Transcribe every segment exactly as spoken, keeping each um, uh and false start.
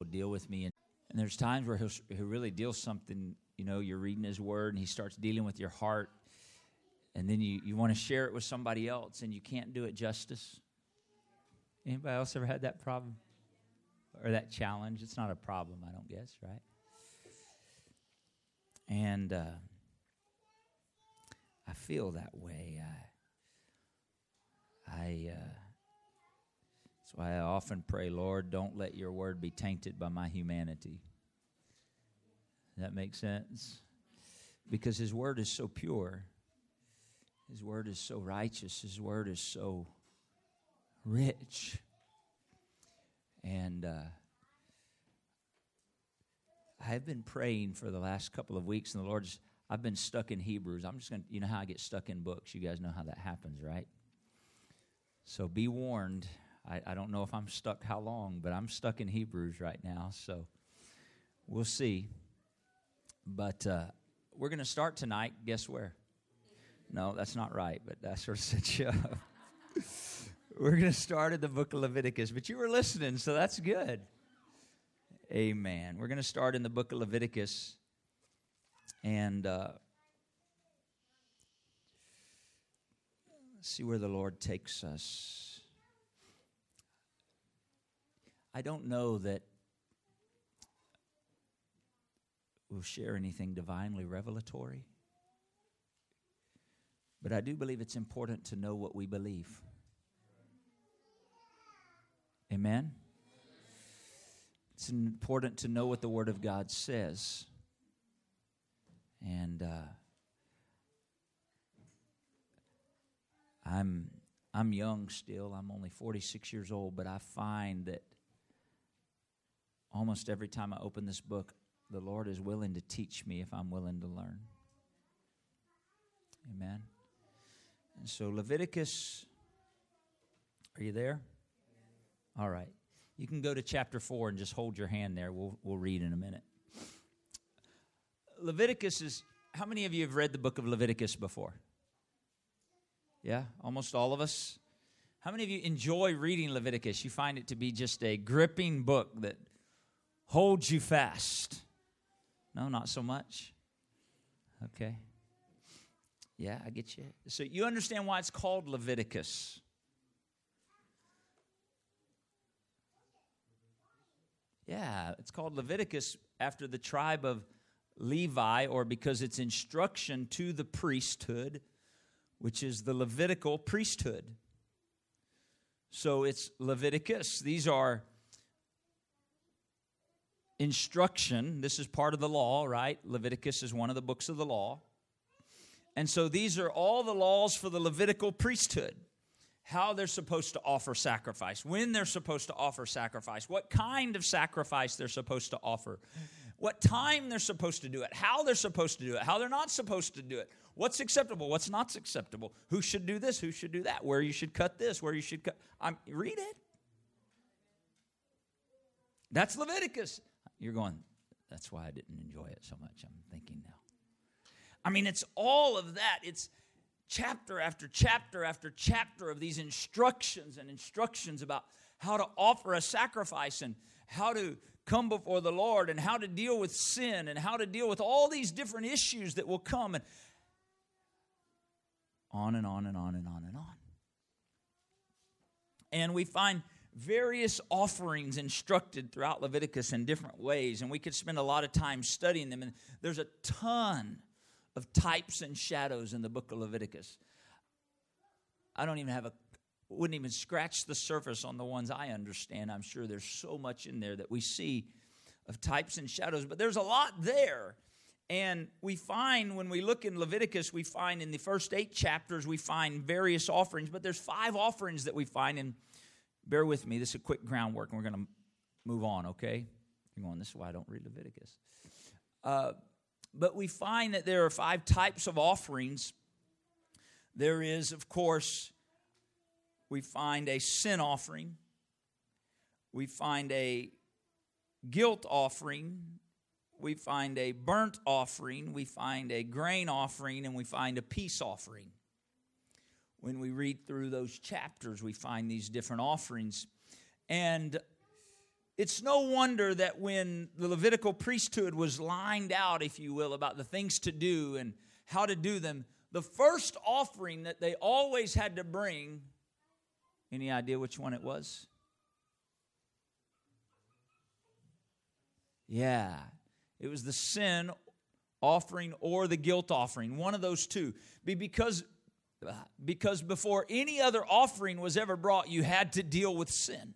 deal with me. And, and there's times where he'll, he'll really deal something, you know, you're reading his word, and he starts dealing with your heart. And then you, you want to share it with somebody else, and you can't do it justice. Anybody else ever had that problem? Or that challenge? It's not a problem, I don't guess, right? And uh, I feel that way. I, I uh, that's why I often pray, Lord, don't let your word be tainted by my humanity. Does that make sense? Because his word is so pure. His word is so righteous. His word is so rich. And uh, I've been praying for the last couple of weeks, and the Lord's, I've been stuck in Hebrews. I'm just going to, you know how I get stuck in books. You guys know how that happens, right? So be warned. I, I don't know if I'm stuck how long, but I'm stuck in Hebrews right now. So we'll see. But uh, we're going to start tonight. Guess where? No, that's not right, but that sort of sets you up. We're going to start in the book of Leviticus, but you were listening, so that's good. Amen. We're going to start in the book of Leviticus, and uh, see where the Lord takes us. I don't know that we'll share anything divinely revelatory. But I do believe it's important to know what we believe. Amen? It's important to know what the Word of God says. And uh, I'm I'm young still. I'm only forty-six years old, but I find that almost every time I open this book, the Lord is willing to teach me if I'm willing to learn. Amen? And so Leviticus, are you there? All right. You can go to chapter four and just hold your hand there. We'll we'll read in a minute. Leviticus is, how many of you have read the book of Leviticus before? Yeah, almost all of us. How many of you enjoy reading Leviticus? You find it to be just a gripping book that holds you fast? No, not so much. Okay. Yeah, I get you. So you understand why it's called Leviticus. Yeah, it's called Leviticus after the tribe of Levi, or because it's instruction to the priesthood, which is the Levitical priesthood. So it's Leviticus. These are instruction. This is part of the law, right? Leviticus is one of the books of the law. And so these are all the laws for the Levitical priesthood. How they're supposed to offer sacrifice, when they're supposed to offer sacrifice, what kind of sacrifice they're supposed to offer, what time they're supposed to do it, how they're supposed to do it, how they're not supposed to do it, what's acceptable, what's not acceptable, who should do this, who should do that, where you should cut this, where you should cut. I'm, read it. That's Leviticus. You're going, that's why I didn't enjoy it so much, I'm thinking now. I mean, it's all of that. It's chapter after chapter after chapter of these instructions and instructions about how to offer a sacrifice and how to come before the Lord and how to deal with sin and how to deal with all these different issues that will come, and on and on and on and on and on. And we find various offerings instructed throughout Leviticus in different ways, and we could spend a lot of time studying them, and there's a ton of types and shadows in the book of Leviticus. I don't even have a, wouldn't even scratch the surface on the ones I understand. I'm sure there's so much in there that we see of types and shadows, but there's a lot there. And we find, when we look in Leviticus, we find in the first eight chapters, we find various offerings, but there's five offerings that we find, and bear with me, this is a quick groundwork, and we're going to move on, okay? You're going, this is why I don't read Leviticus. Uh, But we find that there are five types of offerings. There is, of course, we find a sin offering. We find a guilt offering. We find a burnt offering. We find a grain offering. And we find a peace offering. When we read through those chapters, we find these different offerings. And it's no wonder that when the Levitical priesthood was lined out, if you will, about the things to do and how to do them, the first offering that they always had to bring, any idea which one it was? Yeah, it was the sin offering or the guilt offering, one of those two. Be because, because before any other offering was ever brought, you had to deal with sin.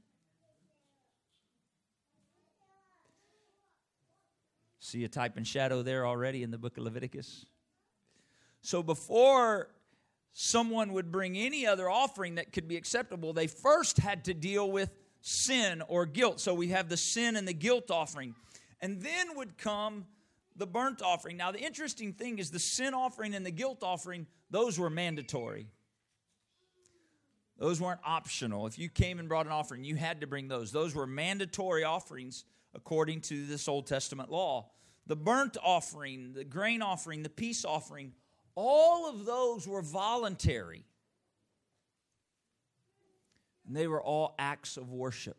See a type and shadow there already in the book of Leviticus? So before someone would bring any other offering that could be acceptable, they first had to deal with sin or guilt. So we have the sin and the guilt offering. And then would come the burnt offering. Now, the interesting thing is the sin offering and the guilt offering, those were mandatory. Those weren't optional. If you came and brought an offering, you had to bring those. Those were mandatory offerings according to this Old Testament law. The burnt offering, the grain offering, the peace offering, all of those were voluntary. And they were all acts of worship.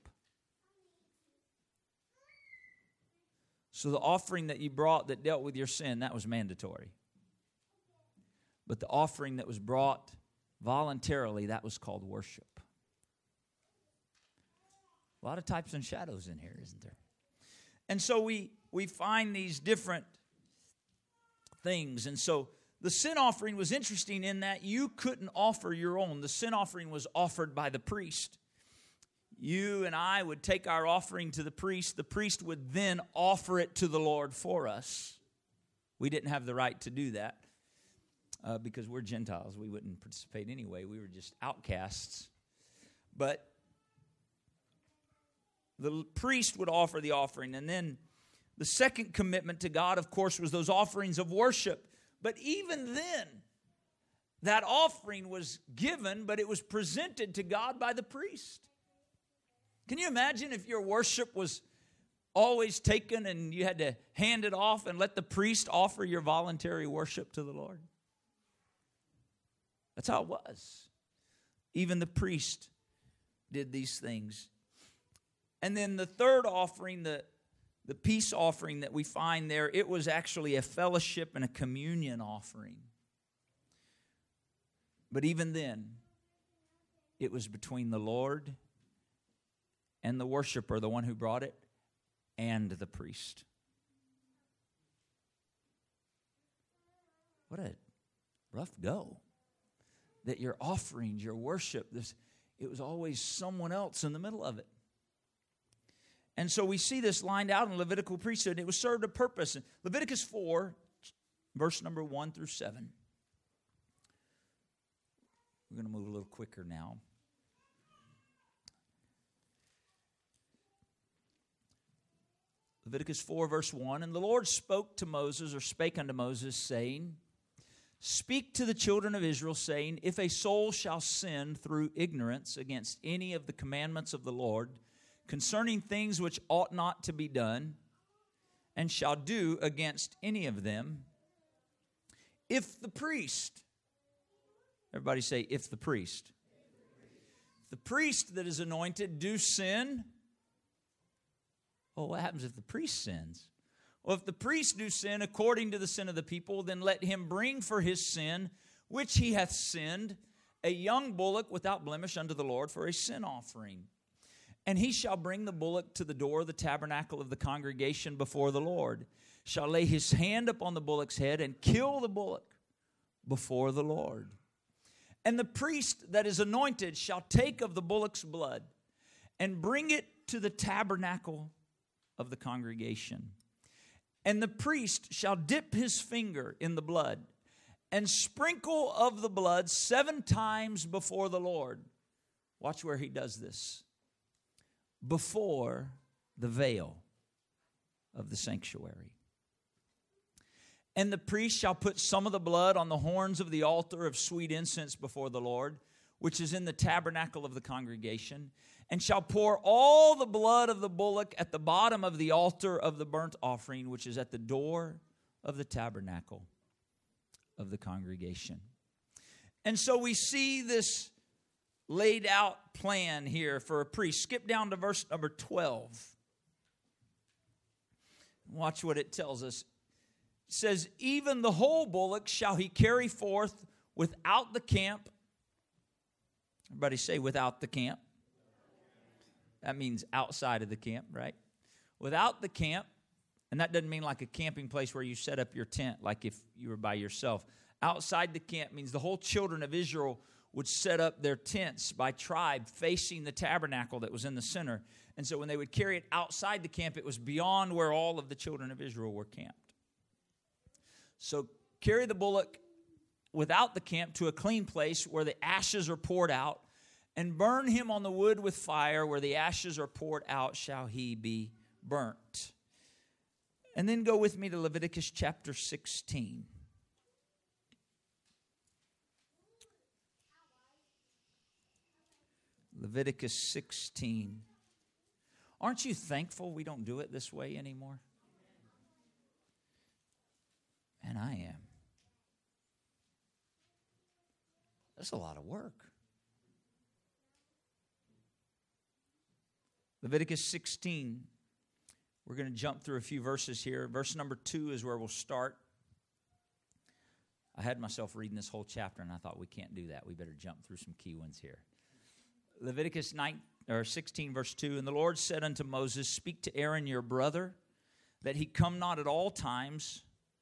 So the offering that you brought that dealt with your sin, that was mandatory. But the offering that was brought voluntarily, that was called worship. A lot of types and shadows in here, isn't there? And so we, we find these different things. And so the sin offering was interesting in that you couldn't offer your own. The sin offering was offered by the priest. You and I would take our offering to the priest. The priest would then offer it to the Lord for us. We didn't have the right to do that uh, because we're Gentiles. We wouldn't participate anyway. We were just outcasts. But the priest would offer the offering. And then the second commitment to God, of course, was those offerings of worship. But even then, that offering was given, but it was presented to God by the priest. Can you imagine if your worship was always taken and you had to hand it off and let the priest offer your voluntary worship to the Lord? That's how it was. Even the priest did these things. And then the third offering, the, the peace offering that we find there, it was actually a fellowship and a communion offering. But even then, it was between the Lord and the worshiper, the one who brought it, and the priest. What a rough go. That your offerings, your worship, this, it was always someone else in the middle of it. And so we see this lined out in Levitical priesthood. It was served a purpose. Leviticus four, verse number one through seven. We're going to move a little quicker now. Leviticus four, verse one, and the Lord spoke to Moses, or spake unto Moses, saying, Speak to the children of Israel, saying, If a soul shall sin through ignorance against any of the commandments of the Lord, concerning things which ought not to be done, and shall do against any of them, if the priest, everybody say, if the priest, if the priest that is anointed do sin, well, what happens if the priest sins? Well, if the priest do sin according to the sin of the people, then let him bring for his sin, which he hath sinned, a young bullock without blemish unto the Lord for a sin offering. And he shall bring the bullock to the door of the tabernacle of the congregation before the Lord, shall lay his hand upon the bullock's head and kill the bullock before the Lord. And the priest that is anointed shall take of the bullock's blood and bring it to the tabernacle of the congregation. And the priest shall dip his finger in the blood and sprinkle of the blood seven times before the Lord. Watch where he does this. Before the veil of the sanctuary. And the priest shall put some of the blood on the horns of the altar of sweet incense before the Lord, which is in the tabernacle of the congregation, and shall pour all the blood of the bullock at the bottom of the altar of the burnt offering, which is at the door of the tabernacle of the congregation. And so we see this laid out plan here for a priest. Skip down to verse number twelve. Watch what it tells us. It says, even the whole bullock shall he carry forth without the camp. Everybody say without the camp. That means outside of the camp, right? Without the camp. And that doesn't mean like a camping place where you set up your tent like if you were by yourself. Outside the camp means the whole children of Israel would set up their tents by tribe facing the tabernacle that was in the center. And so when they would carry it outside the camp, it was beyond where all of the children of Israel were camped. So carry the bullock without the camp to a clean place where the ashes are poured out, and burn him on the wood with fire. Where the ashes are poured out shall he be burnt. And then go with me to Leviticus chapter sixteen. Leviticus sixteen. Aren't you thankful we don't do it this way anymore? And I am. That's a lot of work. Leviticus sixteen. We're going to jump through a few verses here. Verse number two is where we'll start. I had myself reading this whole chapter, and I thought we can't do that. We better jump through some key ones here. Leviticus nine, or sixteen, verse two. And the Lord said unto Moses, speak to Aaron your brother, that he come not at all times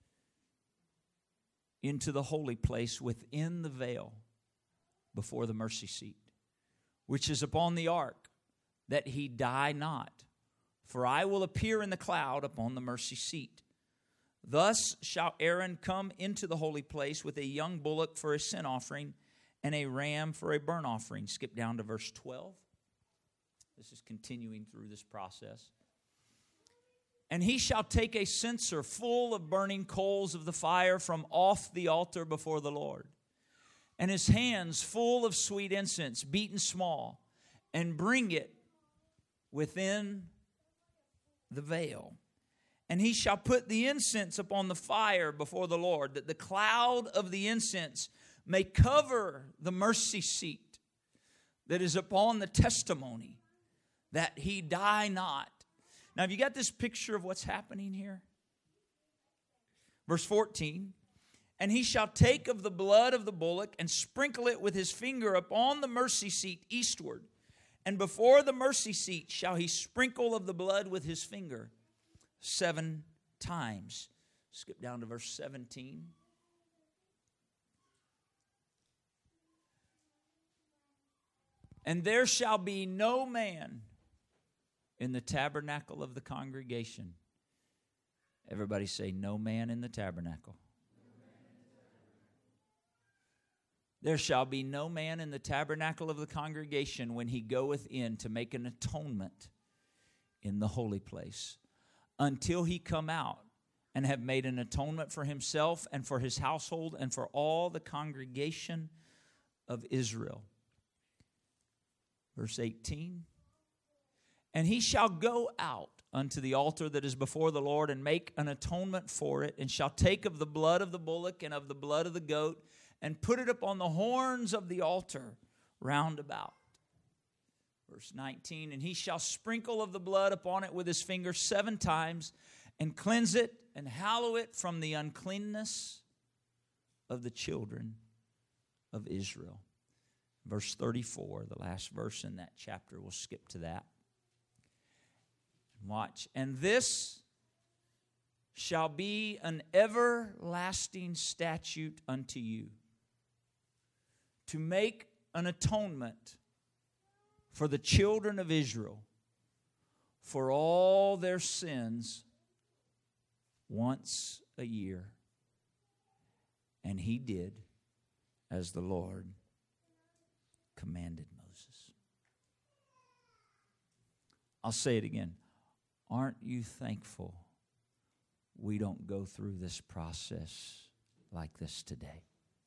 into the holy place within the veil before the mercy seat, which is upon the ark, that he die not. For I will appear in the cloud upon the mercy seat. Thus shall Aaron come into the holy place with a young bullock for a sin offering and a ram for a burnt offering. Skip down to verse twelve. This is continuing through this process. And he shall take a censer full of burning coals of the fire from off the altar before the Lord, and his hands full of sweet incense, beaten small, and bring it within the veil. And he shall put the incense upon the fire before the Lord, that the cloud of the incense may cover the mercy seat that is upon the testimony, that he die not. Now, have you got this picture of what's happening here? Verse fourteen. And he shall take of the blood of the bullock and sprinkle it with his finger upon the mercy seat eastward. And before the mercy seat shall he sprinkle of the blood with his finger seven times. Skip down to verse seventeen. And there shall be no man in the tabernacle of the congregation. Everybody say, no man in the tabernacle. There shall be no man in the tabernacle of the congregation when he goeth in to make an atonement in the holy place, until he come out and have made an atonement for himself and for his household and for all the congregation of Israel. Verse eighteen. And he shall go out unto the altar that is before the Lord and make an atonement for it, and shall take of the blood of the bullock and of the blood of the goat, and put it upon the horns of the altar round about. Verse nineteen, and he shall sprinkle of the blood upon it with his finger seven times, and cleanse it, and hallow it from the uncleanness of the children of Israel. Verse thirty-four, the last verse in that chapter, we'll skip to that. Watch. And this shall be an everlasting statute unto you, to make an atonement for the children of Israel for all their sins once a year. And he did as the Lord commanded Moses. I'll say it again. Aren't you thankful we don't go through this process like this today?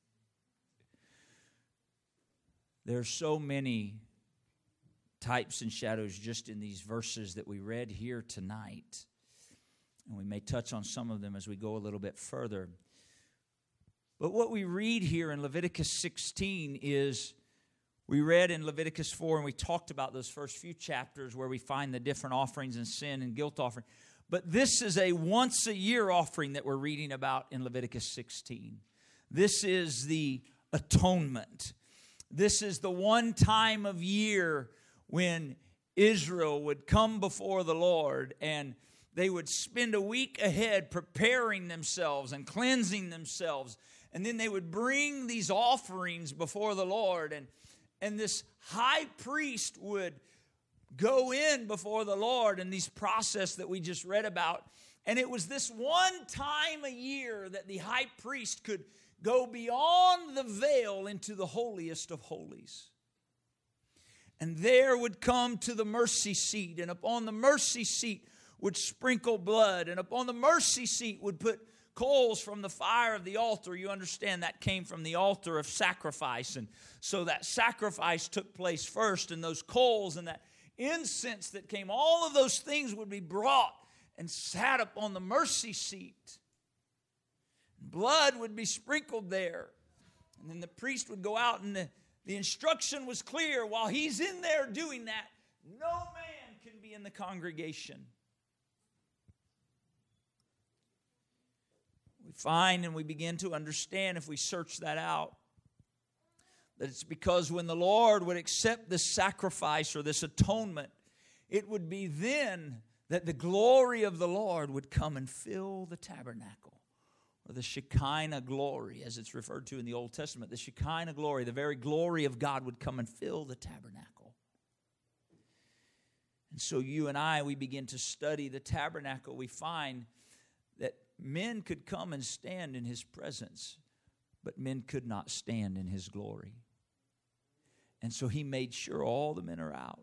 There's so many types and shadows just in these verses that we read here tonight. And we may touch on some of them as we go a little bit further. But what we read here in Leviticus sixteen is, we read in Leviticus four, and we talked about those first few chapters where we find the different offerings and sin and guilt offering. But this is a once a year offering that we're reading about in Leviticus sixteen. This is the atonement. This is the one time of year when Israel would come before the Lord, and they would spend a week ahead preparing themselves and cleansing themselves. And then they would bring these offerings before the Lord. And, and this high priest would go in before the Lord in these process that we just read about. And it was this one time a year that the high priest could go beyond the veil into the holiest of holies. And there would come to the mercy seat, and upon the mercy seat would sprinkle blood, and upon the mercy seat would put coals from the fire of the altar. You understand that came from the altar of sacrifice. And so that sacrifice took place first, and those coals and that incense that came, all of those things would be brought and sat upon the mercy seat. Blood would be sprinkled there. And then the priest would go out, and the, the instruction was clear. While he's in there doing that, no man can be in the congregation. We find and we begin to understand, if we search that out, that it's because when the Lord would accept this sacrifice or this atonement, it would be then that the glory of the Lord would come and fill the tabernacle, or the Shekinah glory, as it's referred to in the Old Testament. The Shekinah glory, the very glory of God, would come and fill the tabernacle. And so you and I, we begin to study the tabernacle. We find that men could come and stand in His presence, but men could not stand in His glory. And so He made sure all the men are out.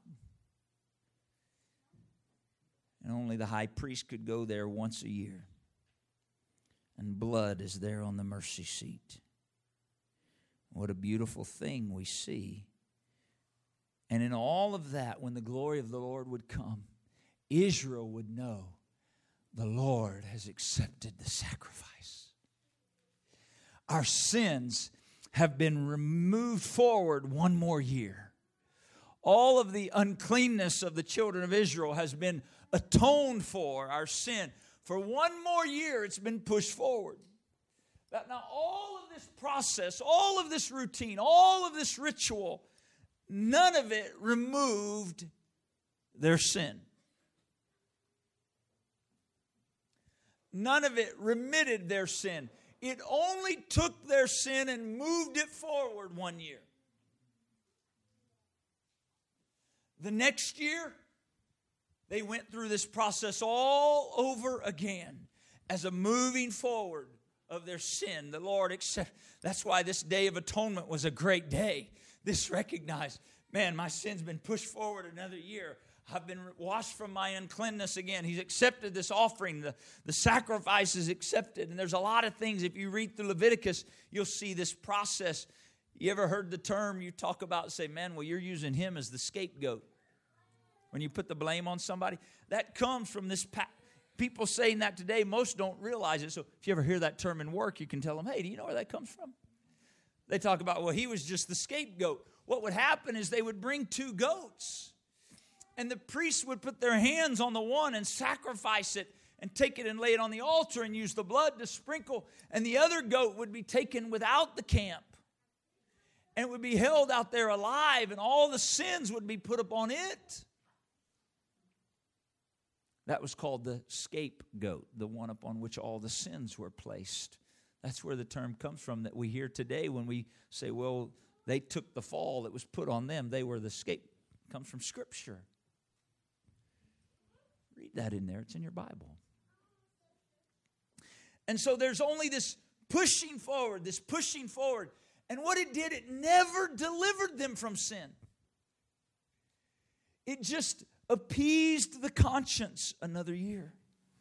And only the high priest could go there once a year. And blood is there on the mercy seat. What a beautiful thing we see. And in all of that, when the glory of the Lord would come, Israel would know the Lord has accepted the sacrifice. Our sins have been removed forward one more year. All of the uncleanness of the children of Israel has been atoned for. Our sin, for one more year, it's been pushed forward. Now, all of this process, all of this routine, all of this ritual, none of it removed their sin. None of it remitted their sin. It only took their sin and moved it forward one year. The next year, they went through this process all over again as a moving forward of their sin. The Lord accepted. That's why this Day of Atonement was a great day. This recognized, man, my sin's been pushed forward another year. I've been washed from my uncleanness again. He's accepted this offering. The, the sacrifice is accepted. And there's a lot of things. If you read through Leviticus, you'll see this process. You ever heard the term you talk about, say, man, well, you're using him as the scapegoat. When you put the blame on somebody, that comes from this. Pa- People saying that today, most don't realize it. So if you ever hear that term in work, you can tell them, hey, do you know where that comes from? They talk about, well, he was just the scapegoat. What would happen is they would bring two goats. And the priests would put their hands on the one and sacrifice it and take it and lay it on the altar and use the blood to sprinkle. And the other goat would be taken without the camp. And it would be held out there alive, and all the sins would be put upon it. That was called the scapegoat, the one upon which all the sins were placed. That's where the term comes from that we hear today when we say, well, they took the fall that was put on them. They were the scapegoat. It comes from Scripture. Read that in there. It's in your Bible. And so there's only this pushing forward, this pushing forward. And what it did, it never delivered them from sin. It just appeased the conscience another year.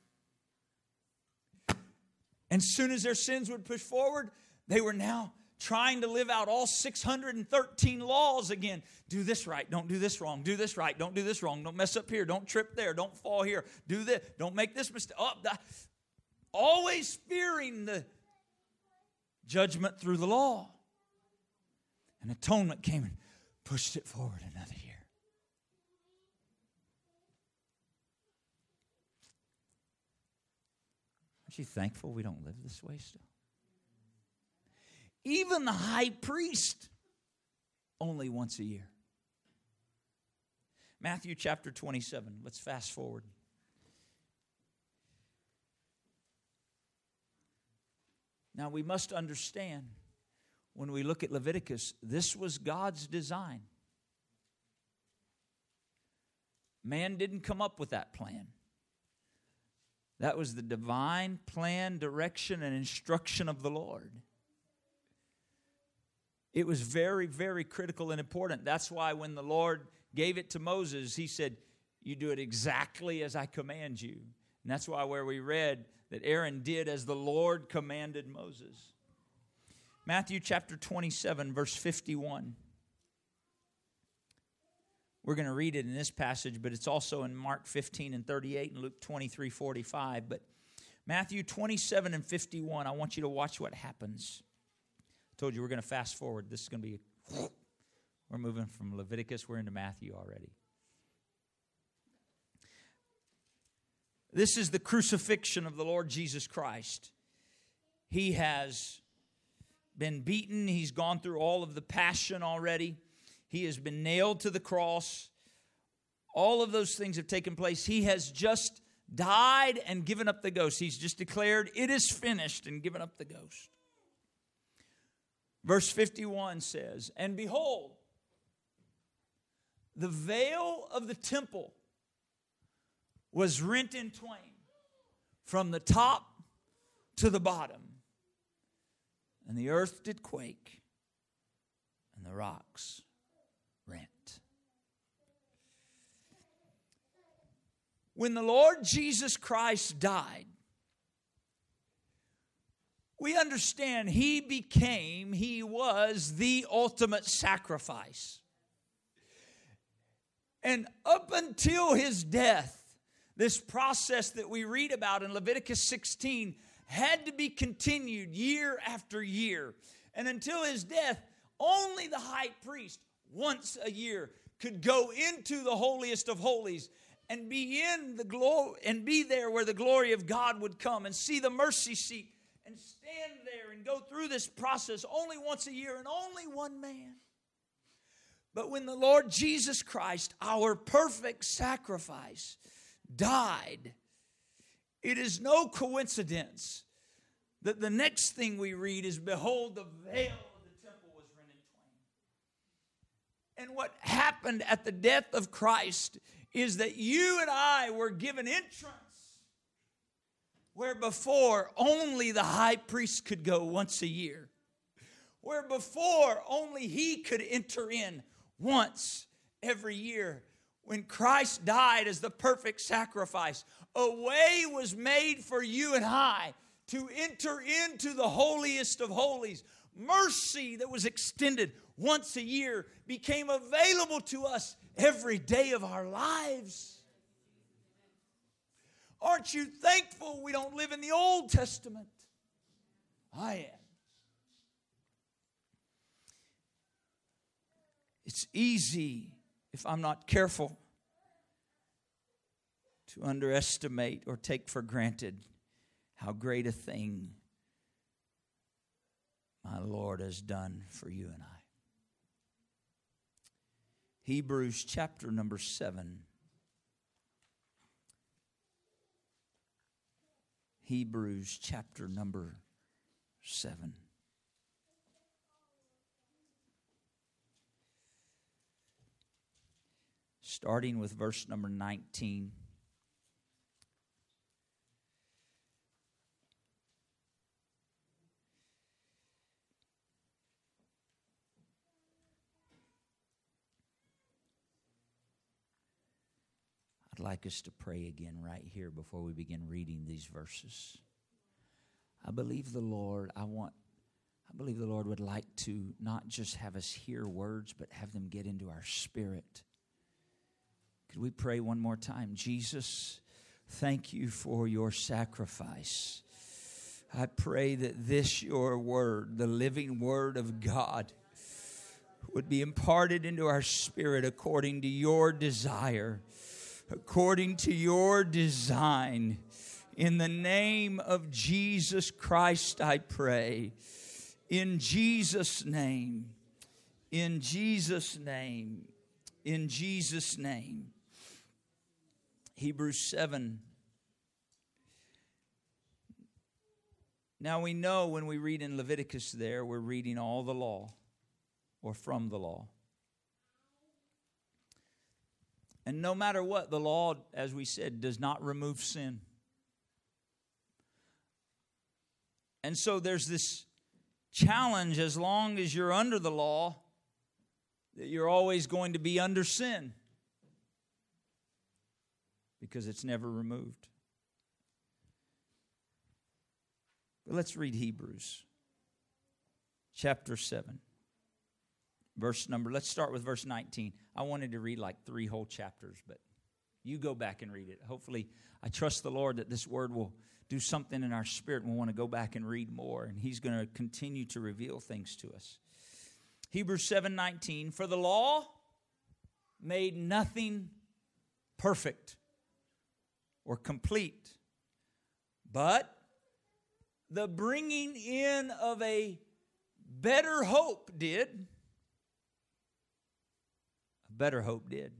And soon as their sins would push forward, they were now trying to live out all six hundred thirteen laws again. Do this right. Don't do this wrong. Do this right. Don't do this wrong. Don't mess up here. Don't trip there. Don't fall here. Do this. Don't make this mistake. Oh, always fearing the judgment through the law. And atonement came and pushed it forward another year. Aren't you thankful we don't live this way still? Even the high priest, only once a year. Matthew chapter twenty-seven. Let's fast forward. Now we must understand, when we look at Leviticus, this was God's design. Man didn't come up with that plan. That was the divine plan, direction, and instruction of the Lord. It was very, very critical and important. That's why when the Lord gave it to Moses, he said, you do it exactly as I command you. And that's why where we read that Aaron did as the Lord commanded Moses. Matthew chapter twenty-seven, verse fifty-one. We're going to read it in this passage, but it's also in Mark fifteen and thirty-eight and Luke twenty-three, forty-five. But Matthew twenty-seven and fifty-one, I want you to watch what happens. I told you we're going to fast forward. This is going to be, a, we're moving from Leviticus, we're into Matthew already. This is the crucifixion of the Lord Jesus Christ. He has been beaten. He's gone through all of the passion already. He has been nailed to the cross. All of those things have taken place. He has just died and given up the ghost. He's just declared, it is finished, and given up the ghost. Verse fifty-one says, and behold, the veil of the temple was rent in twain from the top to the bottom. And the earth did quake, and the rocks rent. When the Lord Jesus Christ died, we understand He became, He was the ultimate sacrifice. And up until His death, this process that we read about in Leviticus sixteen had to be continued year after year. And until His death, only the high priest once a year could go into the holiest of holies and be in the glory and be there where the glory of God would come and see the mercy seat and stand there and go through this process only once a year and only one man. But when the Lord Jesus Christ, our perfect sacrifice, died, it is no coincidence that the next thing we read is, behold, the veil of the temple was rent in twain. And what happened at the death of Christ is that you and I were given entrance where before only the high priest could go once a year. Where before only he could enter in once every year. When Christ died as the perfect sacrifice, a way was made for you and I to enter into the holiest of holies. Mercy that was extended once a year became available to us every day of our lives. Aren't you thankful we don't live in the Old Testament? I am. It's easy, if I'm not careful, to underestimate or take for granted how great a thing my Lord has done for you and I. Hebrews chapter number seven. Hebrews chapter number seven. Starting with verse number nineteen. I'd like us to pray again right here before we begin reading these verses. I believe the Lord, I want, I believe the Lord would like to not just have us hear words, but have them get into our spirit. Could we pray one more time? Jesus, thank you for your sacrifice. I pray that this, your word, the living word of God, would be imparted into our spirit according to your desire, according to your design, In the name of Jesus Christ, I pray. In Jesus' name. In Jesus' name. In Jesus' name. Hebrews seven. Now we know when we read in Leviticus there, we're reading all the law or from the law. And no matter what, the law, as we said, does not remove sin. And so there's this challenge as long as you're under the law that you're always going to be under sin because it's never removed. But let's read Hebrews chapter seven. Verse number, let's start with verse nineteen. I wanted to read like three whole chapters, but you go back and read it. Hopefully, I trust the Lord that this word will do something in our spirit and we'll want to go back and read more. And He's going to continue to reveal things to us. Hebrews seven nineteen, for the law made nothing perfect or complete, but the bringing in of a better hope did. A better hope did.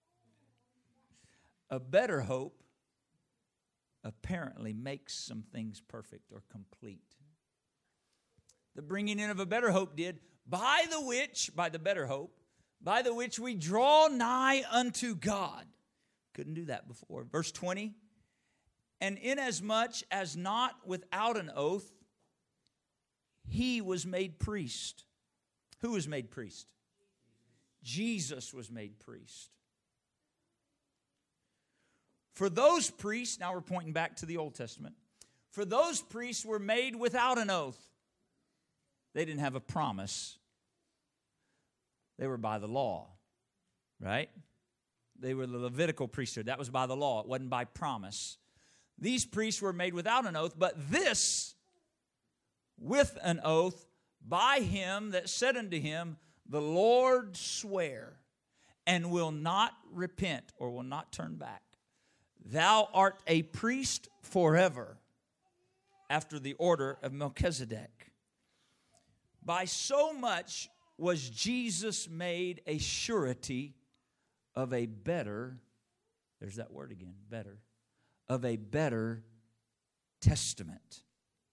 A better hope apparently makes some things perfect or complete. The bringing in of a better hope did, by the which, by the better hope, by the which we draw nigh unto God. Couldn't do that before. Verse twenty, and inasmuch as not without an oath, He was made priest. Who was made priest? Jesus was made priest. For those priests, now we're pointing back to the Old Testament, for those priests were made without an oath. They didn't have a promise. They were by the law, right? They were the Levitical priesthood. That was by the law. It wasn't by promise. These priests were made without an oath, but this with an oath by Him that said unto him, the Lord swear, and will not repent or will not turn back. Thou art a priest forever, after the order of Melchizedek. By so much was Jesus made a surety of a better, there's that word again, better, of a better testament.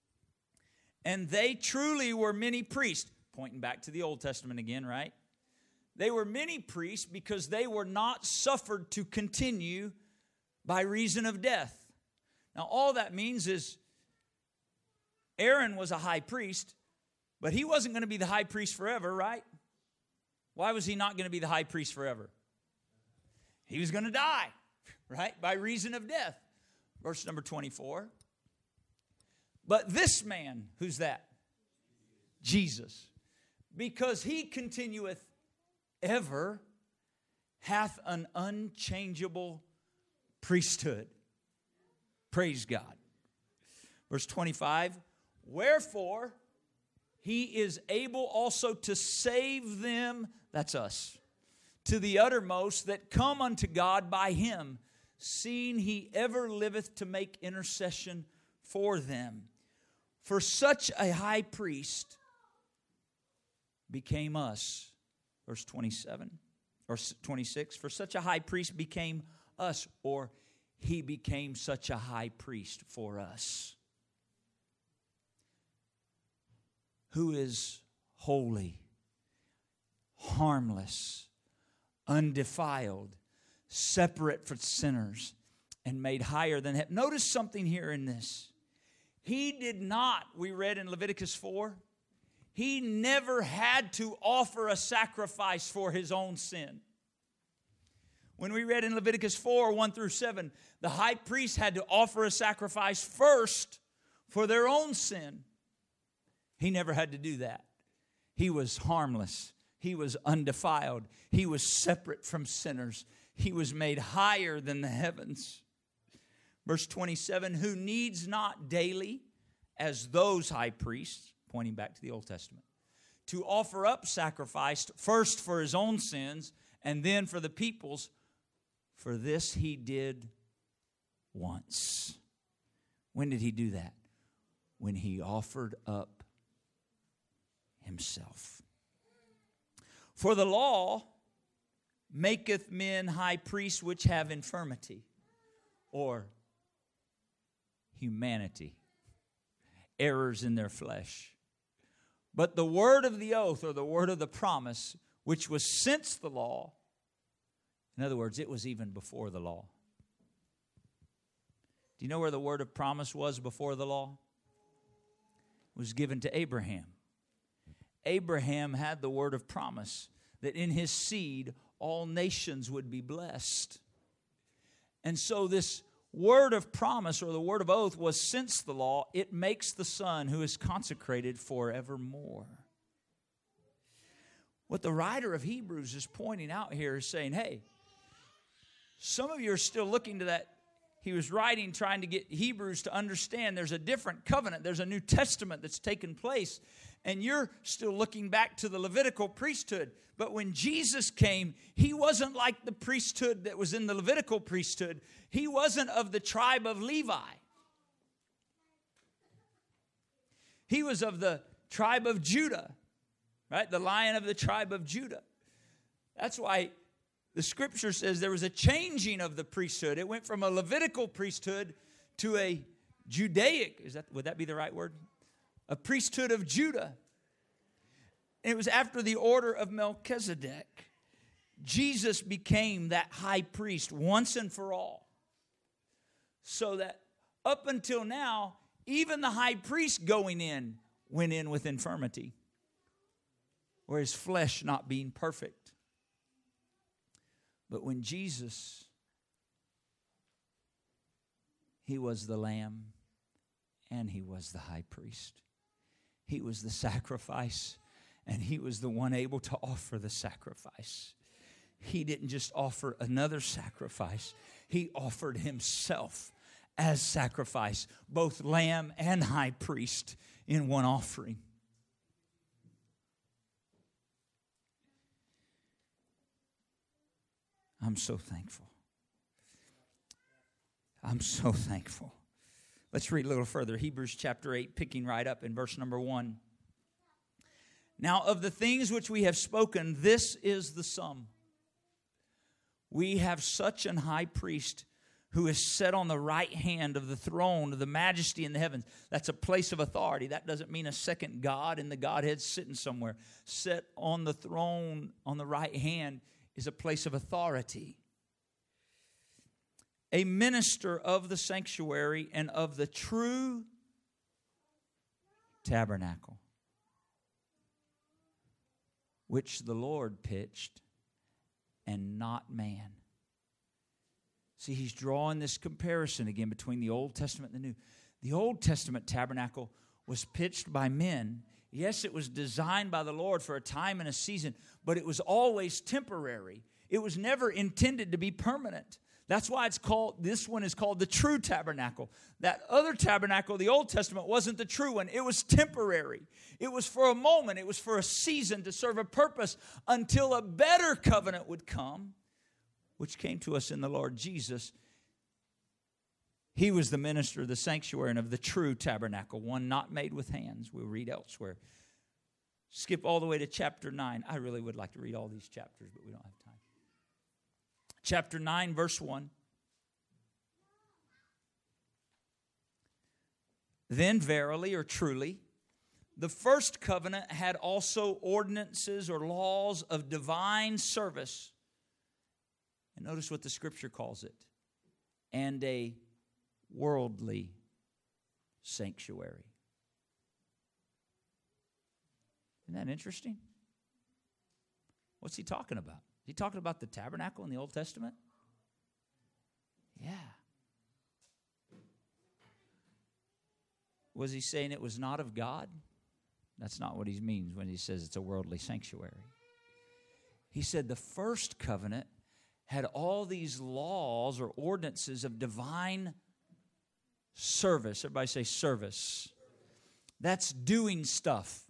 And they truly were many priests. Pointing back to the Old Testament again, right? They were many priests because they were not suffered to continue by reason of death. Now, all that means is Aaron was a high priest, but he wasn't going to be the high priest forever, right? Why was he not going to be the high priest forever? He was going to die, right? By reason of death. Verse number twenty-four. But this man, who's that? Jesus. Because He continueth ever, hath an unchangeable priesthood. Praise God. Verse twenty-five. Wherefore, He is able also to save them, that's us, to the uttermost that come unto God by Him, seeing He ever liveth to make intercession for them. For such a high priest became us. Verse twenty-seven or twenty-six. For such a high priest became us, or He became such a high priest for us, who is holy, harmless, undefiled, separate from sinners, and made higher than heaven. Notice something here in this. He did not, we read in Leviticus four, He never had to offer a sacrifice for His own sin. When we read in Leviticus four, one through seven, the high priest had to offer a sacrifice first for their own sin. He never had to do that. He was harmless. He was undefiled. He was separate from sinners. He was made higher than the heavens. Verse twenty-seven, who needs not daily, as those high priests, pointing back to the Old Testament, to offer up sacrifice first for His own sins and then for the people's. For this He did once When did he do that? When he offered up himself. For the law maketh men high priests which have infirmity, or humanity, errors in their flesh. But the word of the oath, or the word of the promise, which was since the law, in other words, it was even before the law. Do you know where the word of promise was before the law? It was given to Abraham. Abraham had the word of promise that in his seed all nations would be blessed. And so this word of promise, or the word of oath, was since the law. It makes the Son who is consecrated forevermore. What the writer of Hebrews is pointing out here is saying, hey, some of you are still looking to that. He was writing, trying to get Hebrews to understand there's a different covenant. There's a New Testament that's taken place. And you're still looking back to the Levitical priesthood. But when Jesus came, he wasn't like the priesthood that was in the Levitical priesthood. He wasn't of the tribe of Levi. He was of the tribe of Judah, right? The Lion of the tribe of Judah. That's why the scripture says there was a changing of the priesthood. It went from a Levitical priesthood to a Judaic, is that, would that be the right word? A priesthood of Judah. And it was after the order of Melchizedek. Jesus became that high priest once and for all. So that up until now, even the high priest going in went in with infirmity, or his flesh not being perfect. But when Jesus, he was the lamb and he was the high priest. He was the sacrifice and he was the one able to offer the sacrifice. He didn't just offer another sacrifice. He offered himself as sacrifice, both lamb and high priest in one offering. I'm so thankful. I'm so thankful. Let's read a little further. Hebrews chapter eight, picking right up in verse number one. Now of the things which we have spoken, this is the sum. We have such an high priest who is set on the right hand of the throne of the majesty in the heavens. That's a place of authority. That doesn't mean a second God in the Godhead sitting somewhere. Set on the throne on the right hand is a place of authority. A minister of the sanctuary and of the true tabernacle, which the Lord pitched and not man. See, he's drawing this comparison again between the Old Testament and the New. The Old Testament tabernacle was pitched by men. Yes, it was designed by the Lord for a time and a season, but it was always temporary. It was never intended to be permanent. That's why it's called, this one is called the true tabernacle. That other tabernacle, the Old Testament, wasn't the true one. It was temporary. It was for a moment. It was for a season to serve a purpose until a better covenant would come, which came to us in the Lord Jesus. He was the minister of the sanctuary and of the true tabernacle, one not made with hands. We'll read elsewhere. Skip all the way to chapter nine. I really would like to read all these chapters, but we don't have time. Chapter nine, verse one. Then verily or truly, the first covenant had also ordinances or laws of divine service. And notice what the scripture calls it. And a worldly sanctuary. Isn't that interesting? What's he talking about? Is he talking about the tabernacle in the Old Testament? Yeah. Was he saying it was not of God? That's not what he means when he says it's a worldly sanctuary. He said the first covenant had all these laws or ordinances of divine service. Everybody say service. That's doing stuff.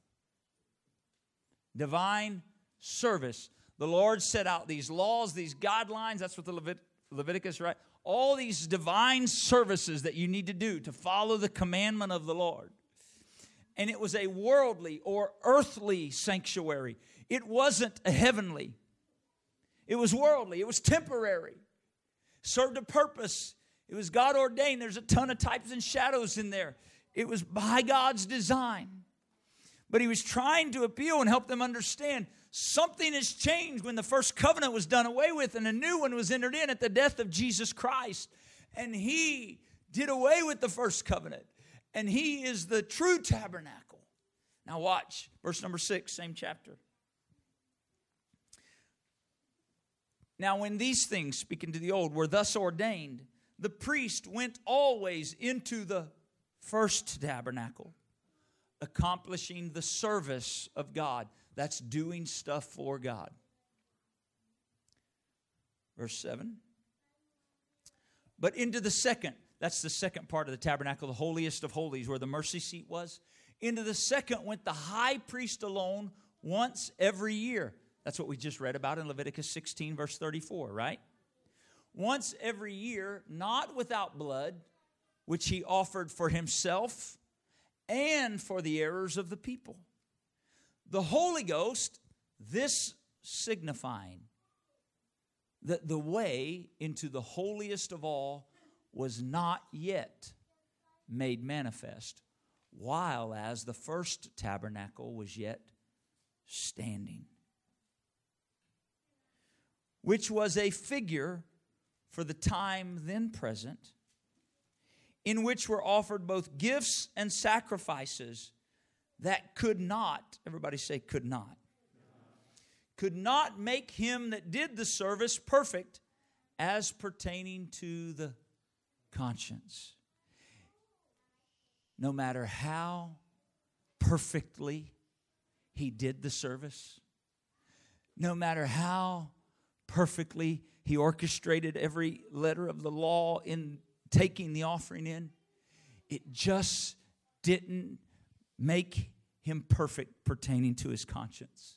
Divine service. The Lord set out these laws, these guidelines. That's what the Levit- Leviticus, right? all these divine services that you need to do to follow the commandment of the Lord. And it was a worldly or earthly sanctuary. It wasn't a heavenly. It was worldly. It was temporary. Served a purpose. It was God ordained. There's a ton of types and shadows in there. It was by God's design. But he was trying to appeal and help them understand something has changed when the first covenant was done away with and a new one was entered in at the death of Jesus Christ. And he did away with the first covenant. And he is the true tabernacle. Now watch, verse number six, same chapter. Now when these things, speaking to the old, were thus ordained, the priest went always into the first tabernacle, accomplishing the service of God. That's doing stuff for God. Verse seven. But into the second, that's the second part of the tabernacle, the holiest of holies, where the mercy seat was. Into the second went the high priest alone once every year. That's what we just read about in Leviticus sixteen, verse thirty-four, right? Once every year, not without blood, which he offered for himself and for the errors of the people. The Holy Ghost, this signifying that the way into the holiest of all was not yet made manifest, while as the first tabernacle was yet standing, which was a figure for the time then present, in which were offered both gifts and sacrifices that could not, everybody say could not, could not make him that did the service perfect as pertaining to the conscience. No matter how perfectly he did the service, no matter how perfectly he orchestrated every letter of the law in taking the offering in, it just didn't make him perfect pertaining to his conscience.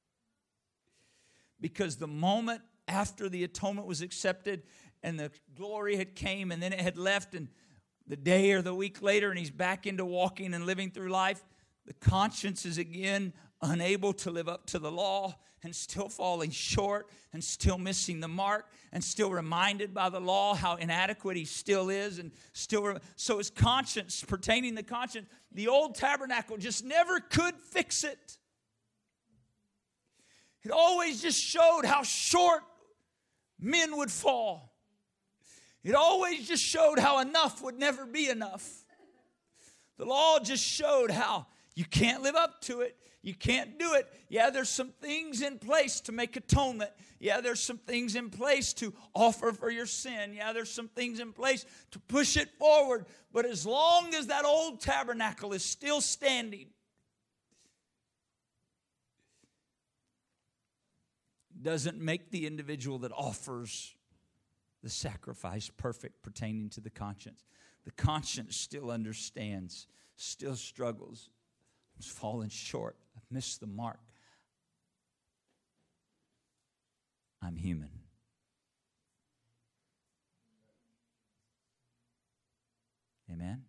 Because the moment after the atonement was accepted and the glory had came and then it had left, and the day or the week later and he's back into walking and living through life, the conscience is again unable to live up to the law and still falling short and still missing the mark and still reminded by the law how inadequate he still is, and still re- so his conscience, pertaining to conscience, the old tabernacle just never could fix it. It always just showed how short men would fall. It always just showed how enough would never be enough. The law just showed how you can't live up to it. You can't do it. Yeah, there's some things in place to make atonement. Yeah, there's some things in place to offer for your sin. Yeah, there's some things in place to push it forward. But as long as that old tabernacle is still standing, doesn't make the individual that offers the sacrifice perfect pertaining to the conscience. The conscience still understands, still struggles. I'm falling short. I've missed the mark. I'm human. Amen?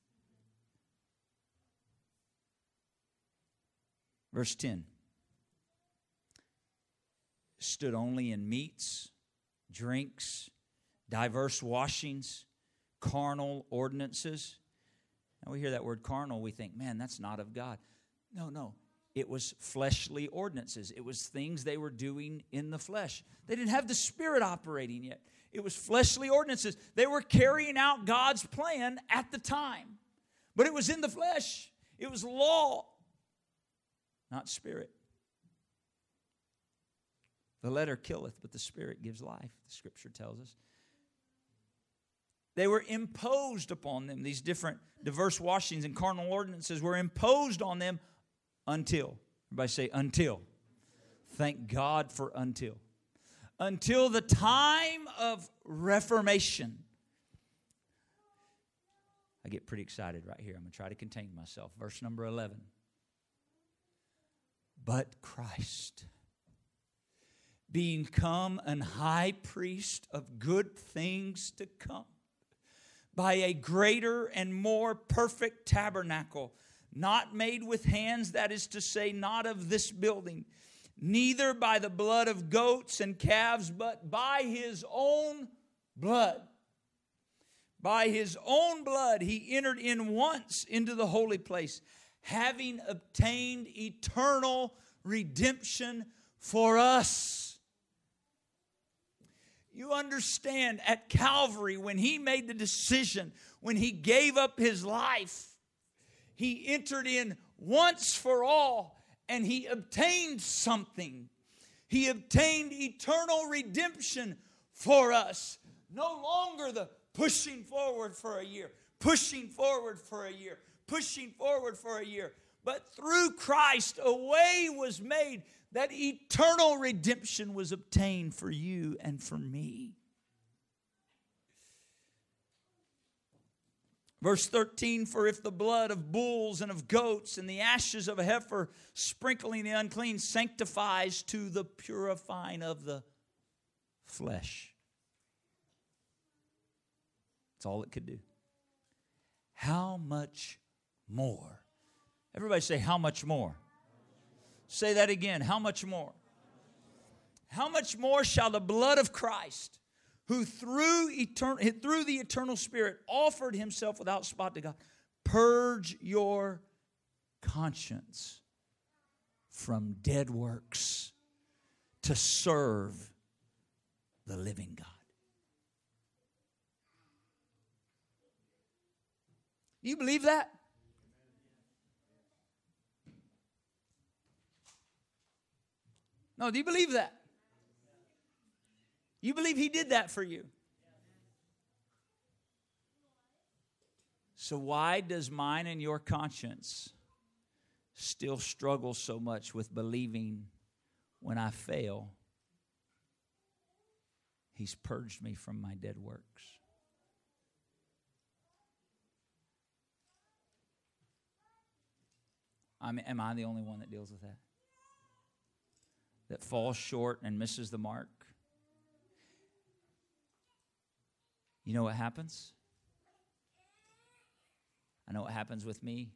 Verse ten. Stood only in meats, drinks, diverse washings, carnal ordinances. Now we hear that word carnal, we think, man, that's not of God. No, no. It was fleshly ordinances. It was things they were doing in the flesh. They didn't have the Spirit operating yet. It was fleshly ordinances. They were carrying out God's plan at the time. But it was in the flesh. It was law, not Spirit. The letter killeth, but the Spirit gives life, the Scripture tells us. They were imposed upon them. These different diverse washings and carnal ordinances were imposed on them until. Everybody say until. Thank God for until. Until the time of Reformation. I get pretty excited right here. I'm going to try to contain myself. Verse number eleven. But Christ, become an high priest of good things to come, by a greater and more perfect tabernacle, not made with hands, that is to say, not of this building, neither by the blood of goats and calves, but by His own blood. By His own blood He entered in once into the holy place, having obtained eternal redemption for us. You understand, at Calvary, when He made the decision, when He gave up His life, He entered in once for all, and He obtained something. He obtained eternal redemption for us. No longer the pushing forward for a year, pushing forward for a year, pushing forward for a year. But through Christ, a way was made that eternal redemption was obtained for you and for me. Verse thirteen, for if the blood of bulls and of goats and the ashes of a heifer sprinkling the unclean sanctifies to the purifying of the flesh. That's all it could do. How much more? Everybody say, how much more? Say that again. How much more? How much more shall the blood of Christ, who through, etern- through the eternal Spirit offered Himself without spot to God, purge your conscience from dead works to serve the living God? Do you believe that? No, do you believe that? You believe He did that for you? So why does mine and your conscience still struggle so much with believing when I fail, He's purged me from my dead works? I mean, am I the only one that deals with that? That falls short and misses the mark? You know what happens? I know what happens with me.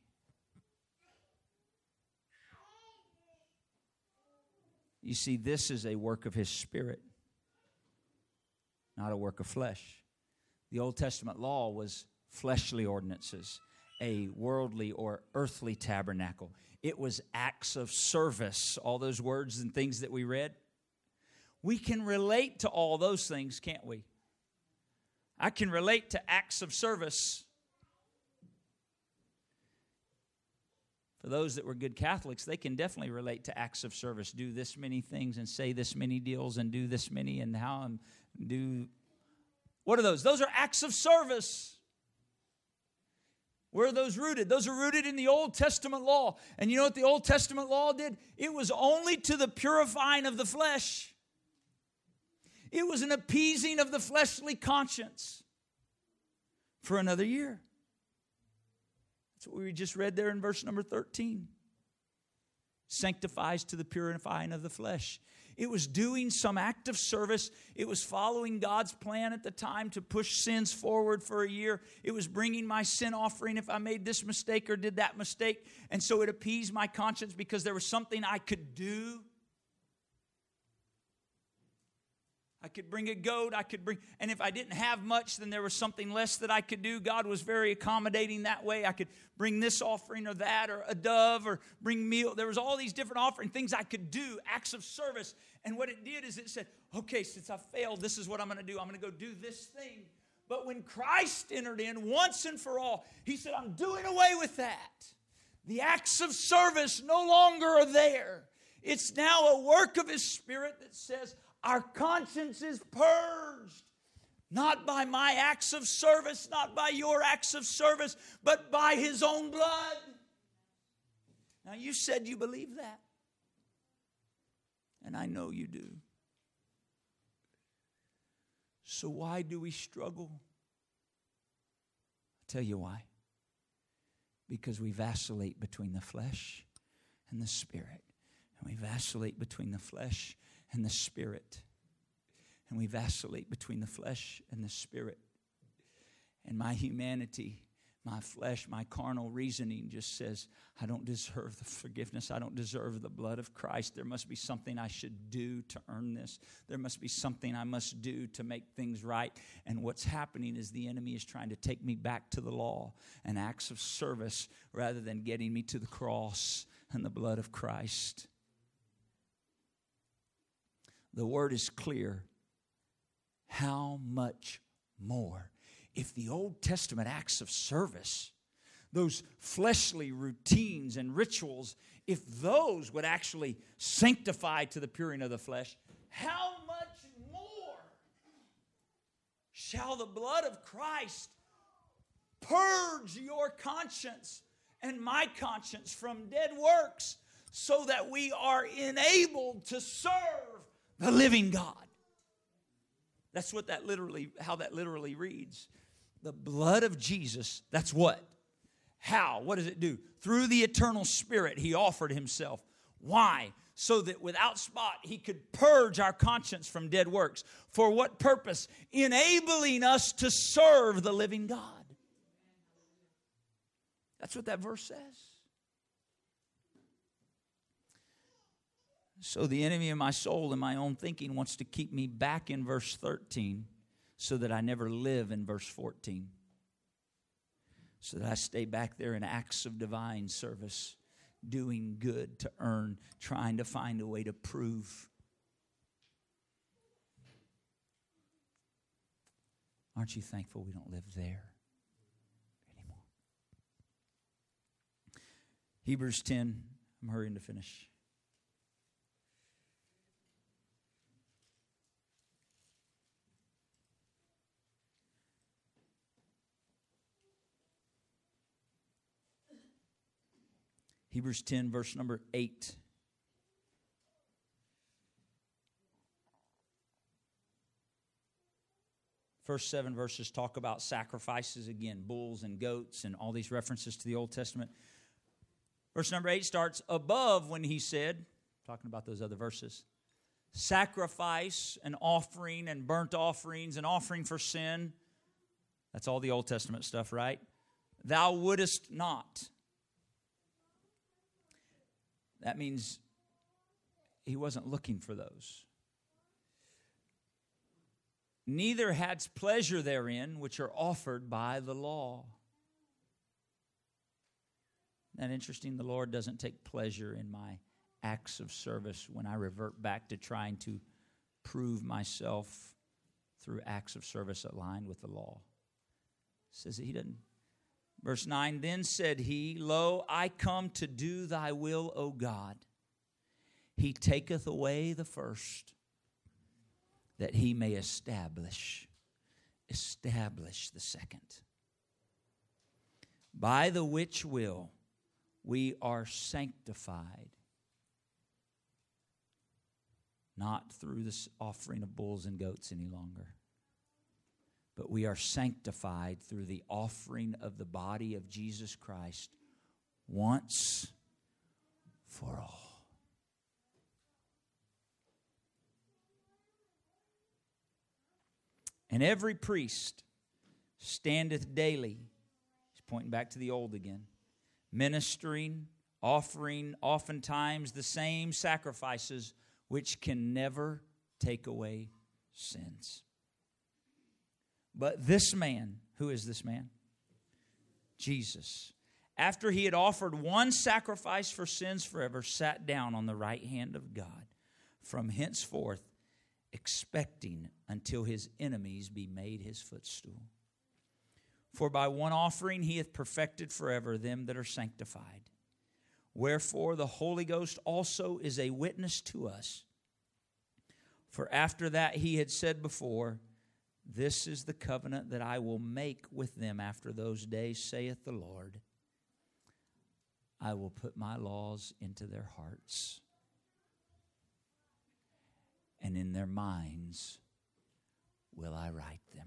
You see, this is a work of His Spirit, not a work of flesh. The Old Testament law was fleshly ordinances, a worldly or earthly tabernacle. It was acts of service, all those words and things that we read. We can relate to all those things, can't we? I can relate to acts of service. For those that were good Catholics, they can definitely relate to acts of service. Do this many things and say this many deals and do this many and how and do... What are those? Those are acts of service. Where are those rooted? Those are rooted in the Old Testament law. And you know what the Old Testament law did? It was only to the purifying of the flesh. It was an appeasing of the fleshly conscience for another year. That's what we just read there in verse number thirteen. Sanctifies to the purifying of the flesh. It was doing some act of service. It was following God's plan at the time to push sins forward for a year. It was bringing my sin offering if I made this mistake or did that mistake. And so it appeased my conscience because there was something I could do. I could bring a goat, I could bring, and if I didn't have much, then there was something less that I could do. God was very accommodating that way. I could bring this offering or that, or a dove, or bring meal. There was all these different offering things I could do, acts of service. And what it did is it said, okay, since I failed, this is what I'm going to do. I'm going to go do this thing. But when Christ entered in once and for all, He said, I'm doing away with that. The acts of service no longer are there. It's now a work of His Spirit that says, our conscience is purged, not by my acts of service, not by your acts of service, but by His own blood. Now, you said you believe that, and I know you do. So why do we struggle? I'll tell you why. Because we vacillate between the flesh and the Spirit, and we vacillate between the flesh and the Spirit. And we vacillate between the flesh and the Spirit. And my humanity, my flesh, my carnal reasoning just says, I don't deserve the forgiveness. I don't deserve the blood of Christ. There must be something I should do to earn this. There must be something I must do to make things right. And what's happening is the enemy is trying to take me back to the law and acts of service rather than getting me to the cross and the blood of Christ. The word is clear. How much more? If the Old Testament acts of service, those fleshly routines and rituals, if those would actually sanctify to the puring of the flesh, how much more shall the blood of Christ purge your conscience and my conscience from dead works so that we are enabled to serve the living God? That's what that literally, how that literally reads. The blood of Jesus, that's what? How? What does it do? Through the eternal Spirit, He offered Himself. Why? So that without spot, He could purge our conscience from dead works. For what purpose? Enabling us to serve the living God. That's what that verse says. So the enemy of my soul and my own thinking wants to keep me back in verse thirteen so that I never live in verse fourteen. So that I stay back there in acts of divine service, doing good to earn, trying to find a way to prove. Aren't you thankful we don't live there anymore? Hebrews ten, I'm hurrying to finish. Hebrews ten, verse number eight. First seven verses talk about sacrifices again, bulls and goats and all these references to the Old Testament. Verse number eight starts above when he said, talking about those other verses, sacrifice and offering and burnt offerings and offering for sin. That's all the Old Testament stuff, right? Thou wouldest not. That means he wasn't looking for those. Neither hadst pleasure therein, which are offered by the law. Isn't that interesting? The Lord doesn't take pleasure in my acts of service when I revert back to trying to prove myself through acts of service aligned with the law. It says that he doesn't. Verse nine, then said he, Lo, I come to do thy will, O God. He taketh away the first, that he may establish, establish the second. By the which will we are sanctified, not through this offering of bulls and goats any longer, but we are sanctified through the offering of the body of Jesus Christ once for all. And every priest standeth daily, he's pointing back to the old again, ministering, offering oftentimes the same sacrifices which can never take away sins. But this man, who is this man? Jesus. After he had offered one sacrifice for sins forever, sat down on the right hand of God, from henceforth expecting until his enemies be made his footstool. For by one offering he hath perfected forever them that are sanctified. Wherefore the Holy Ghost also is a witness to us. For after that he had said before, This is the covenant that I will make with them after those days, saith the Lord. I will put my laws into their hearts, and in their minds will I write them.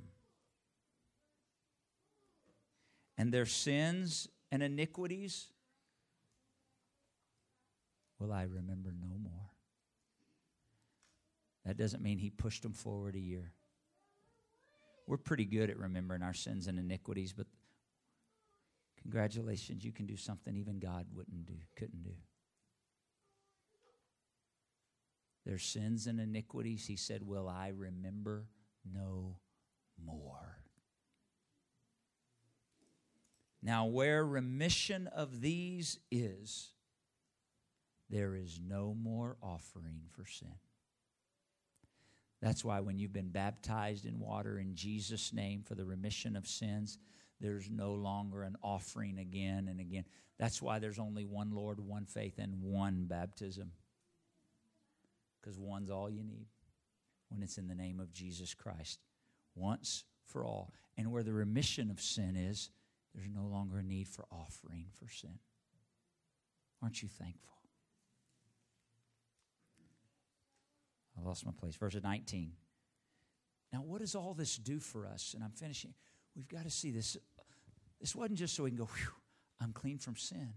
And their sins and iniquities will I remember no more. That doesn't mean he pushed them forward a year. We're pretty good at remembering our sins and iniquities, but congratulations, you can do something even God wouldn't do, couldn't do. Their sins and iniquities, he said, will I remember no more. Now, where remission of these is, there is no more offering for sin. That's why when you've been baptized in water in Jesus' name for the remission of sins, there's no longer an offering again and again. That's why there's only one Lord, one faith, and one baptism. Because one's all you need when it's in the name of Jesus Christ. Once for all. And where the remission of sin is, there's no longer a need for offering for sin. Aren't you thankful? I lost my place. Verse nineteen. Now, what does all this do for us? And I'm finishing. We've got to see this. This wasn't just so we can go, whew, I'm clean from sin.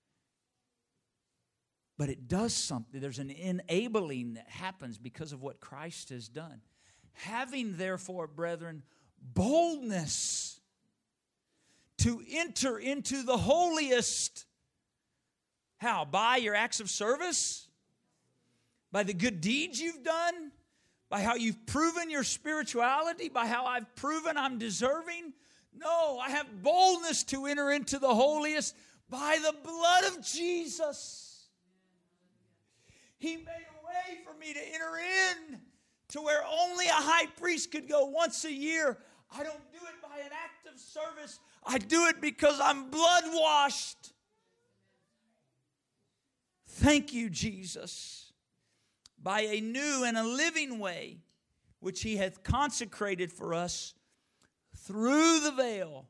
But it does something. There's an enabling that happens because of what Christ has done. Having, therefore, brethren, boldness to enter into the holiest. How? By your acts of service? By the good deeds you've done? By how you've proven your spirituality? By how I've proven I'm deserving? No, I have boldness to enter into the holiest by the blood of Jesus. He made a way for me to enter in to where only a high priest could go once a year. I don't do it by an act of service. I do it because I'm blood washed. Thank you, Jesus. By a new and a living way, which he hath consecrated for us through the veil.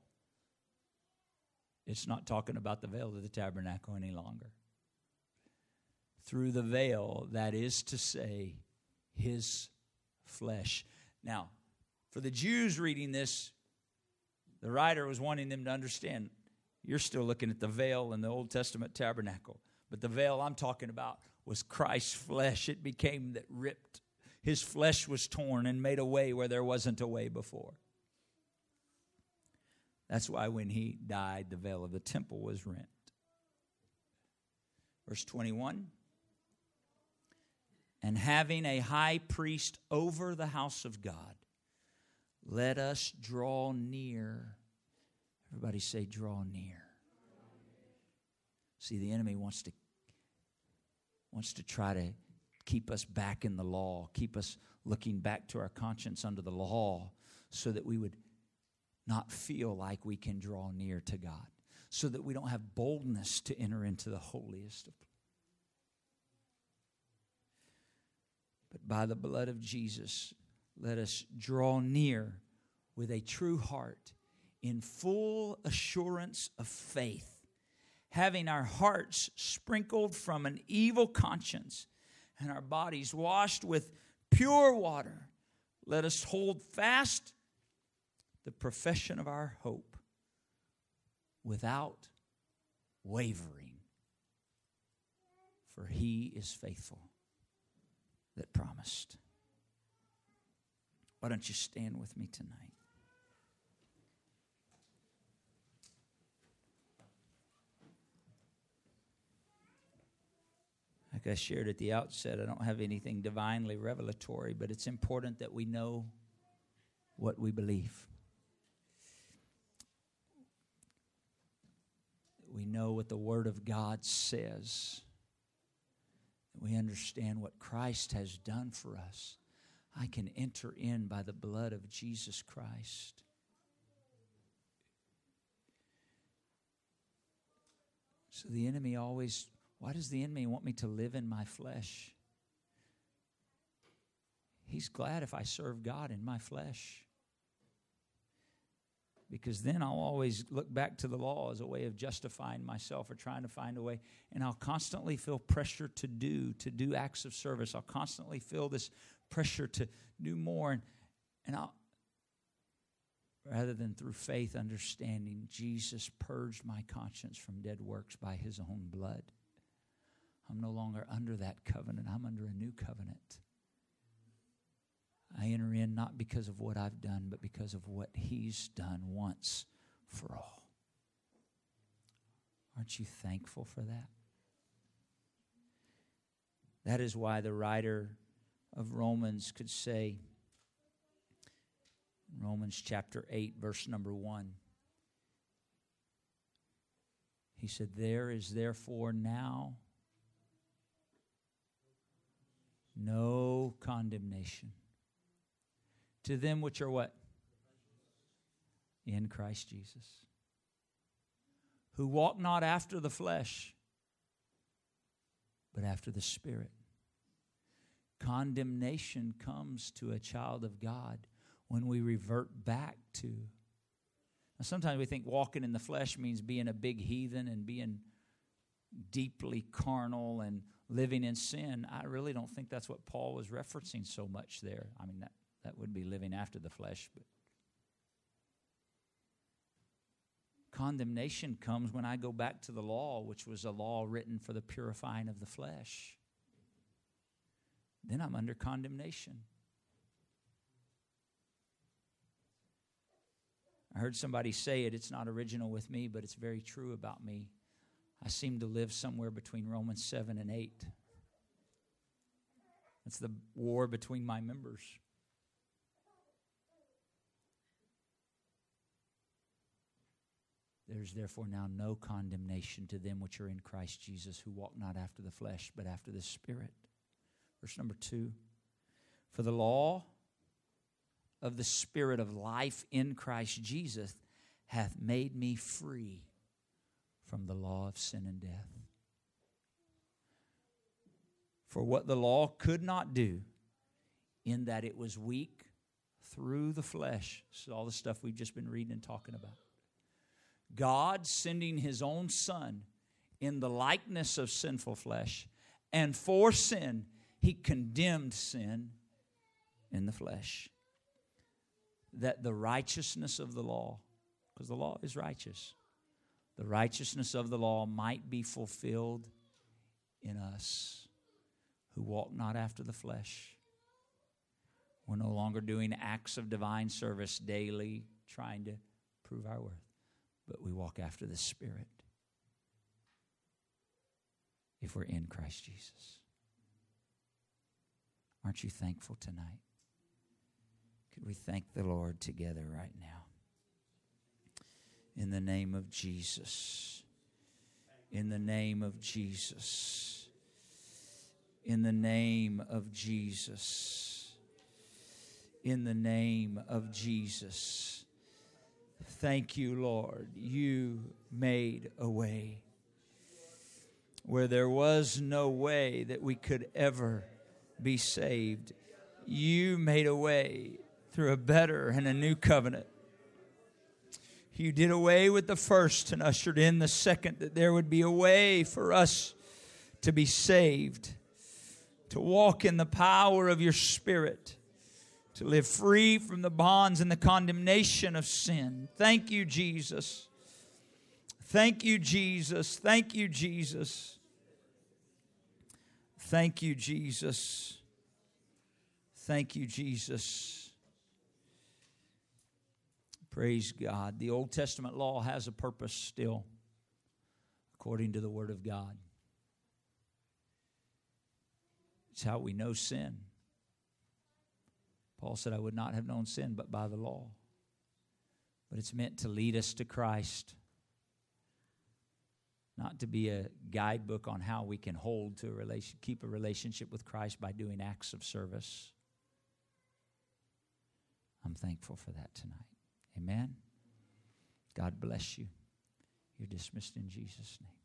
It's not talking about the veil of the tabernacle any longer. Through the veil, that is to say, his flesh. Now, for the Jews reading this, the writer was wanting them to understand, you're still looking at the veil in the Old Testament tabernacle. But the veil I'm talking about was Christ's flesh. It became that ripped. His flesh was torn and made a way where there wasn't a way before. That's why when he died, the veil of the temple was rent. Verse twenty-one. And having a high priest over the house of God, let us draw near. Everybody say, draw near. See, the enemy wants to wants to try to keep us back in the law, keep us looking back to our conscience under the law so that we would not feel like we can draw near to God, so that we don't have boldness to enter into the holiest of places. But by the blood of Jesus, let us draw near with a true heart in full assurance of faith, having our hearts sprinkled from an evil conscience and our bodies washed with pure water. Let us hold fast the profession of our hope without wavering, for he is faithful that promised. Why don't you stand with me tonight? Like I shared at the outset, I don't have anything divinely revelatory, but it's important that we know what we believe. We know what the Word of God says. We understand what Christ has done for us. I can enter in by the blood of Jesus Christ. So the enemy always, why does the enemy want me to live in my flesh? He's glad if I serve God in my flesh. Because then I'll always look back to the law as a way of justifying myself or trying to find a way. And I'll constantly feel pressure to do, to do acts of service. I'll constantly feel this pressure to do more. And, and I'll, rather than through faith, understanding, Jesus purged my conscience from dead works by his own blood. I'm no longer under that covenant. I'm under a new covenant. I enter in not because of what I've done, but because of what He's done once for all. Aren't you thankful for that? That is why the writer of Romans could say, Romans chapter eight, verse number one, he said, there is therefore now no condemnation to them which are what? In Christ Jesus. Who walk not after the flesh, but after the Spirit. Condemnation comes to a child of God when we revert back to. Now, sometimes we think walking in the flesh means being a big heathen and being deeply carnal and living in sin. I really don't think that's what Paul was referencing so much there. I mean, that, that would be living after the flesh. But condemnation comes when I go back to the law, which was a law written for the purifying of the flesh. Then I'm under condemnation. I heard somebody say it. It's not original with me, but it's very true about me. I seem to live somewhere between Romans seven and eight. It's the war between my members. There is therefore now no condemnation to them which are in Christ Jesus, who walk not after the flesh, but after the Spirit. Verse number two. For the law of the Spirit of life in Christ Jesus hath made me free from the law of sin and death. For what the law could not do, in that it was weak through the flesh. This is all the stuff we've just been reading and talking about. God sending His own Son in the likeness of sinful flesh, and for sin, He condemned sin in the flesh, that the righteousness of the law, because the law is righteous, the righteousness of the law might be fulfilled in us who walk not after the flesh. We're no longer doing acts of divine service daily, trying to prove our worth, but we walk after the Spirit if we're in Christ Jesus. Aren't you thankful tonight? Could we thank the Lord together right now? In the name of Jesus. In the name of Jesus. In the name of Jesus. In the name of Jesus. Thank you, Lord. You made a way where there was no way that we could ever be saved. You made a way through a better and a new covenant. You did away with the first and ushered in the second, that there would be a way for us to be saved, to walk in the power of your Spirit, to live free from the bonds and the condemnation of sin. Thank you, Jesus. Thank you, Jesus. Thank you, Jesus. Thank you, Jesus. Thank you, Jesus. Praise God. The Old Testament law has a purpose still, according to the Word of God. It's how we know sin. Paul said, I would not have known sin but by the law. But it's meant to lead us to Christ, not to be a guidebook on how we can hold to a relation, keep a relationship with Christ by doing acts of service. I'm thankful for that tonight. Amen. God bless you. You're dismissed in Jesus' name.